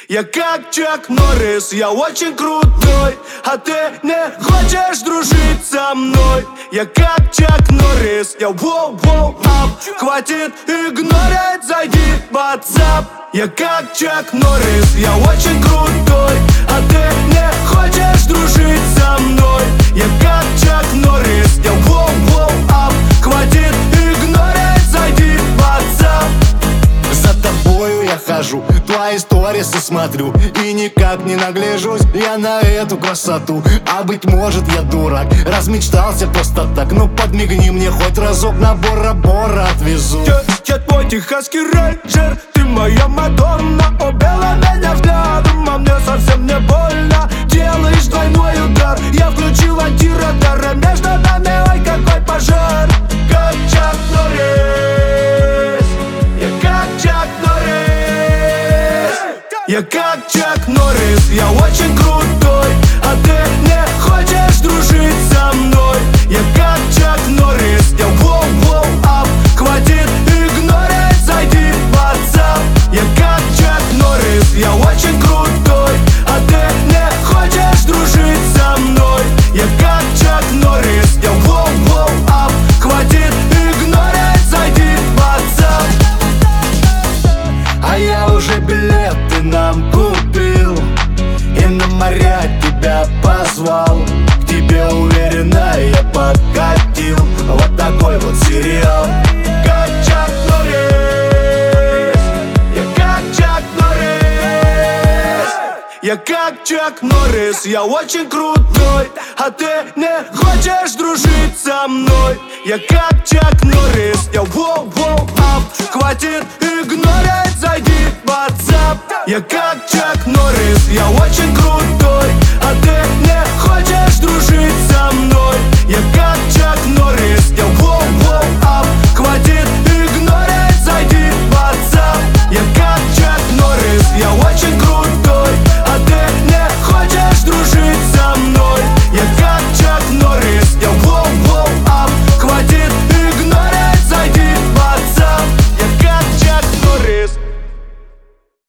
Я как Чак Норрис, я очень крутой, а ты не хочешь дружить со мной. Я как Чак Норрис, я воу-воу-ап. Хватит игнорить, зайди в WhatsApp. Я как Чак Норрис, я очень крутой, а ты не хочешь дружить со мной. Я как Чак Норрис, я воу-воу-ап. Хватит игнорить, зайди в WhatsApp. За тобою я хожу, твои сторисы смотрю и никак не нагляжусь я на эту красоту. А быть может я дурак, размечтался просто так. Ну подмигни мне хоть разок, на Бора-Бора отвезу. Я твой техасский рейнджер, ты моя Мадонна. Убила меня взглядом, а мне совсем не больно. Делаешь двойной удар, я включил антирадар, а между нами ой какой пожар. Как Чак Норрис, я как Чак Норрис. Я как Чак Норрис, я очень крутой, а ты не хочешь дружить со мной. Я как Чак Норрис, я воу-воу-ап. Хватит игнорить, зайди в WhatsApp. Я как Чак Норрис, я очень крутой, а ты не хочешь дружить со мной. Я как Чак Норрис, я воу-воу-ап. Хватит игнорить, зайди в WhatsApp. А я уже билеты нам купил и на моря тебя позвал. К тебе уверенно я подкатил. Вот такой вот сериал. Как Чак Норрис, я как Чак Норрис. Я как Чак Норрис, я очень крутой, а ты не хочешь дружить со мной. Я как Чак Норрис, я воу-воу-ап. Хватит игнорить, зайди в WhatsApp. Я как Чак Норрис, я очень крутой,